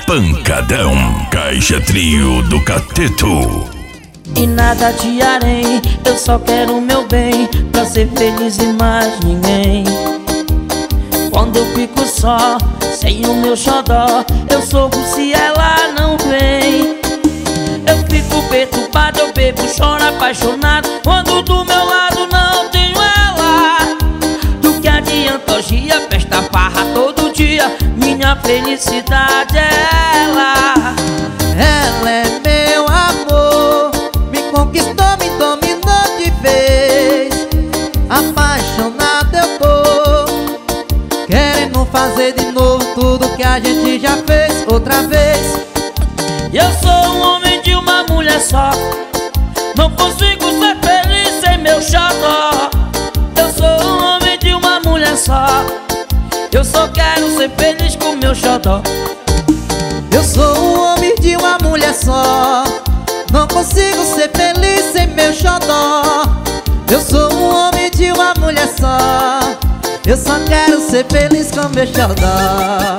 Pancadão, Caixa Trio do Cateto. E nada te harei, eu só quero o meu bem, pra ser feliz e mais ninguém. Quando eu fico só, sem o meu xodó, eu sofro se ela não vem. Eu fico perturbado, eu bebo, choro apaixonado, quando do meu lado não tenho ela. Do que adianta orgia, festa, farra todo dia, minha felicidade é ela. Ela é meu amor, me conquistou, me dominou de vez. Apaixonado eu tô, querendo fazer de novo tudo que a gente já fez outra vez. Eu sou um homem de uma mulher só, não consigo ser feliz sem meu xodó. Eu sou um homem de uma mulher só, eu só quero ser feliz com meu xodó. Eu sou um homem de uma mulher só, não consigo ser feliz sem meu xodó. Eu sou um homem de uma mulher só, eu só quero ser feliz com meu xodó.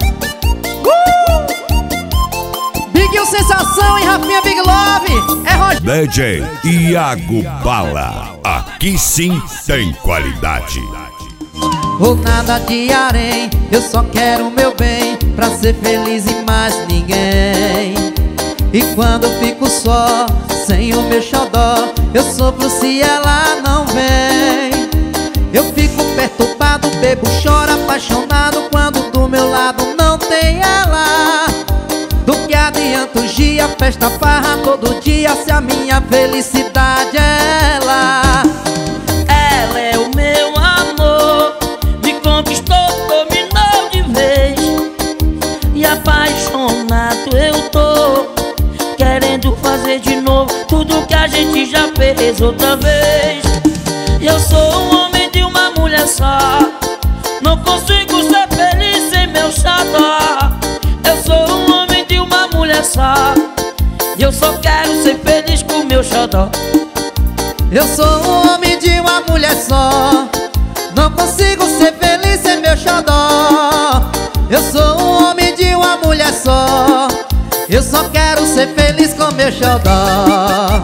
Big Sensação e Rafinha Big Love, é Rogério DJ Iago Bala, aqui sim tem qualidade. Ou nada de harém, eu só quero o meu bem, pra ser feliz e mais ninguém. E quando eu fico só, sem o meu xodó, eu sofro se ela não vem. Eu fico perturbado, bebo, choro apaixonado, quando do meu lado não tem ela. Do que adianta o dia, festa, farra todo dia, se a minha felicidade é ela. Ela é o meu amor, me conquistou, dominou de vez. E apaixonado eu tô, querendo fazer de novo tudo que a gente já fez outra vez. Eu sou um homem de uma mulher só, não consigo ser feliz sem meu xodó. Eu sou um homem de uma mulher só, eu só quero ser feliz com meu xodó. Eu sou um homem de uma mulher só, não consigo ser feliz sem meu xodó. Eu sou um homem de uma mulher só, eu só quero ser feliz com meu xodó.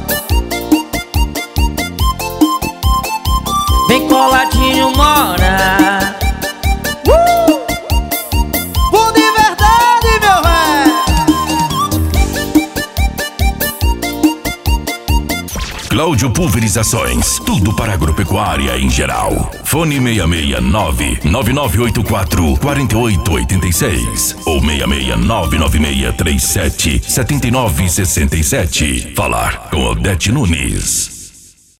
Vem coladinho, mora. Bom de verdade, meu velho. Cláudio Pulverizações, tudo para agropecuária em geral. Fone 669-9984-4886 ou 6699637-7967. Falar com Odete Nunes.